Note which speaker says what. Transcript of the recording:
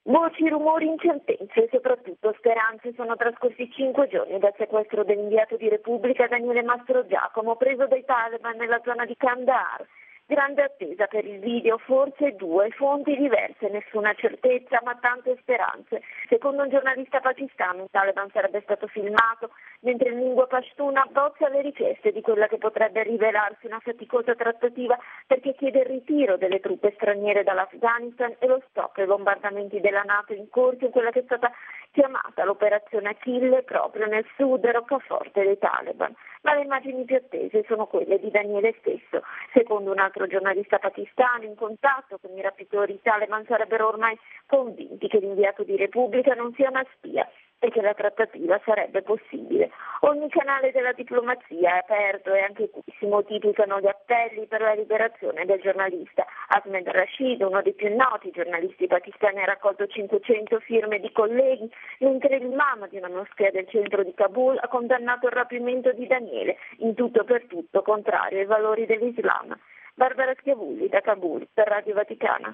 Speaker 1: Voci, rumori, incertezze e soprattutto speranze. Sono trascorsi 5 giorni dal sequestro dell'inviato di Repubblica Daniele Mastrogiacomo, preso dai Taliban nella zona di Kandahar. Grande attesa per il video, forse 2, fonti diverse, nessuna certezza ma tante speranze. Secondo un giornalista pakistano il Taliban sarebbe stato filmato mentre in lingua pashtuna abbozza le richieste di quella che potrebbe rivelarsi una faticosa trattativa perché chiede il ritiro delle truppe straniere dall'Afghanistan e lo stop ai bombardamenti della NATO in corso in quella che è stata chiamata l'operazione Achille proprio nel sud e roccaforte dei Taliban. Ma le immagini più attese sono quelle di Daniele stesso. Secondo un altro giornalista pakistano in contatto con i rapitori Taliban sarebbero ormai convinti che l'inviato di Repubblica non sia una spia e che la trattativa sarebbe possibile. Ogni canale della diplomazia è aperto e anche qui si moltiplicano gli appelli per la liberazione del giornalista. Ahmed Rashid, uno dei più noti giornalisti pakistani, ha raccolto 500 firme di colleghi, mentre l'imam di una moschea del centro di Kabul ha condannato il rapimento di Daniele, in tutto per tutto contrario ai valori dell'Islam. Barbara Schiavulli da Kabul per Radio Vaticana.